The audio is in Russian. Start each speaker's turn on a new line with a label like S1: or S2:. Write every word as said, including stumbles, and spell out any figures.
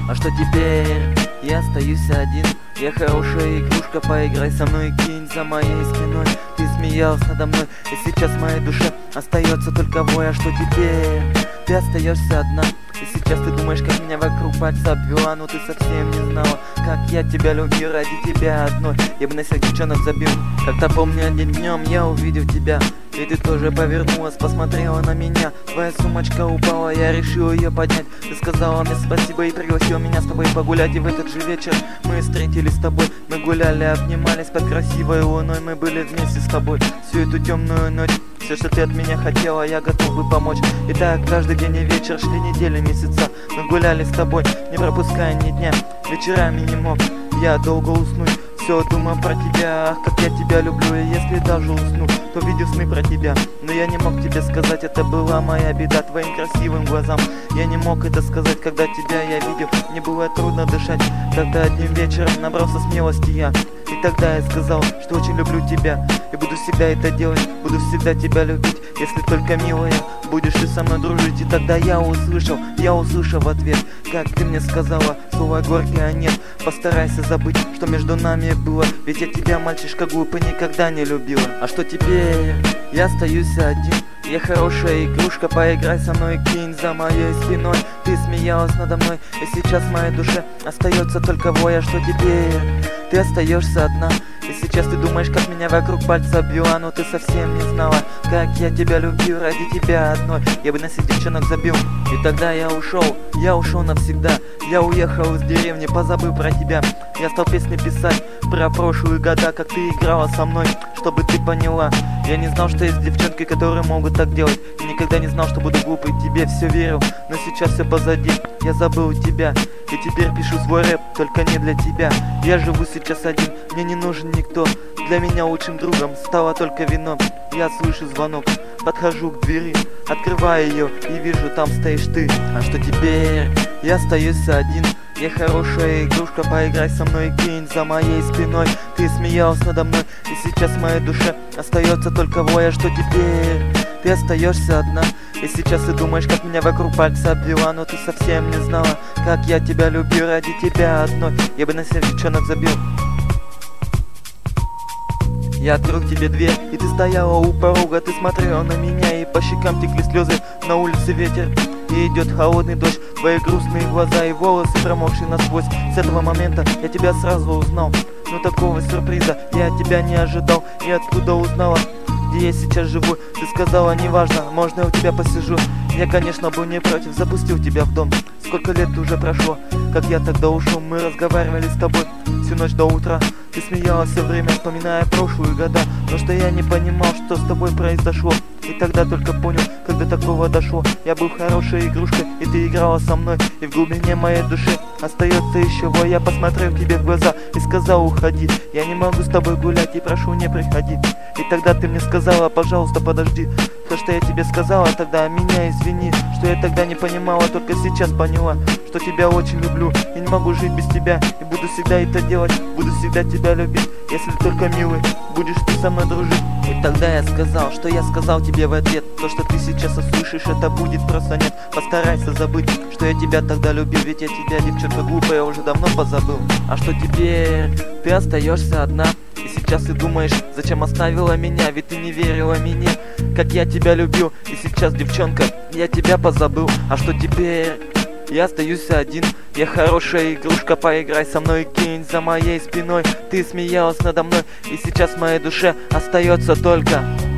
S1: А что теперь? Я остаюсь один. Я хорошая игрушка, поиграй со мной, кинь за моей спиной. Ты смеялась надо мной, и сейчас в моей душе остается только вой. А что теперь? Ты остаешься одна. И сейчас ты думаешь, как меня вокруг пальца обвела, но ты совсем не знала, как я тебя любил ради тебя одной. Я бы на всех девчонок забил. Как-то помню, одним днем я увидел тебя, и ты тоже повернулась, посмотрела на меня. Твоя сумочка упала, я решил ее поднять. Ты сказала мне спасибо и пригласила меня с тобой погулять. И в этот же вечер мы встретились с тобой. Мы гуляли, обнимались под красивой луной. Мы были вместе с тобой всю эту темную ночь. Все, что ты от меня хотела, я готов бы помочь. И так каждый день и вечер, шли недели, месяца. Мы гуляли с тобой, не пропуская ни дня. Вечерами не мог я долго уснуть. Все думал про тебя, ах, как я тебя люблю. И если даже усну, то видел сны про тебя. Но я не мог тебе сказать, это была моя беда. Твоим красивым глазам я не мог это сказать, когда тебя я видел. Мне было трудно дышать, когда одним вечером набрался смелости я. И тогда я сказал, что очень люблю тебя. И буду всегда это делать, буду всегда тебя любить. Если только, милая, будешь ты со мной дружить. И тогда я услышал, я услышал в ответ, как ты мне сказала слово горькое нет. Постарайся забыть, что между нами было. Ведь я тебя, мальчишка глупый, никогда не любила. А что теперь? Я остаюсь один. Я хорошая игрушка, поиграй со мной, кинь за моей спиной. Ты смеялась надо мной, и сейчас в моей душе остается только вой. А что теперь? Ты остаешься одна. И сейчас ты думаешь, как меня вокруг пальца обвела, но ты совсем не знала, как я тебя любил ради тебя одной. Я бы на всех девчонок забил. И тогда я ушел, я ушел навсегда. Я уехал из деревни, позабыл про тебя. Я стал песни писать про прошлые года, как ты играла со мной, чтобы ты поняла. Я не знал, что есть девчонки, которые могут так делать. И никогда не знал, что буду глупый, тебе все верил. Но сейчас все позади, я забыл тебя. И теперь пишу свой рэп, только не для тебя. Я живу сейчас один, мне не нужен никто. Для меня лучшим другом стало только вино. Я слышу звонок, подхожу к двери, открываю ее и вижу, там стоишь ты. А что теперь? Я остаюсь один. Я хорошая игрушка, поиграй со мной, кинь за моей спиной. Ты смеялась надо мной, и сейчас в моей душе остается только вой. А что теперь? Ты остаешься одна. И сейчас ты думаешь, как меня вокруг пальца обвела, но ты совсем не знала, как я тебя любил ради тебя одной. Я бы на всех девчонок забил. Я открыл тебе дверь, и ты стояла у порога. Ты смотрела на меня, и по щекам текли слезы. На улице ветер, и идет холодный дождь. Твои грустные глаза и волосы промокшие насквозь. С этого момента я тебя сразу узнал. Но такого сюрприза я от тебя не ожидал. И откуда узнала, где я сейчас живу? Ты сказала, неважно, можно я у тебя посижу. Я, конечно, был не против, запустил тебя в дом. Сколько лет уже прошло, как я тогда ушел. Мы разговаривали с тобой всю ночь до утра. Ты смеялась все время, вспоминая прошлые года. Но что я не понимал, что с тобой произошло. И тогда только понял, когда такого дошло. Я был хорошей игрушкой, и ты играла со мной. И в глубине моей души остается еще вой. Я посмотрел тебе в глаза и сказал, уходи. Я не могу с тобой гулять, и прошу, не приходи. И тогда ты мне сказала, пожалуйста, подожди. То, что я тебе сказала тогда, меня извини. Что я тогда не понимала, только сейчас поняла, что тебя очень люблю. Я не могу жить без тебя, и буду всегда это делать. Буду всегда тебя любить, если только, милый, будешь ты со мной дружить. И тогда я сказал, что я сказал тебе в ответ. То, что ты сейчас услышишь, это будет просто нет. Постарайся забыть, что я тебя тогда любил. Ведь я тебя, девчонка глупая, уже давно позабыл. А что теперь? Ты остаешься одна. И сейчас ты думаешь, зачем оставила меня? Ведь ты не верила мне, как я тебя любил. И сейчас, девчонка, я тебя позабыл. А что теперь? Я остаюсь один. Я хорошая игрушка, поиграй со мной, кинь за моей спиной. Ты смеялась надо мной, и сейчас в моей душе остается только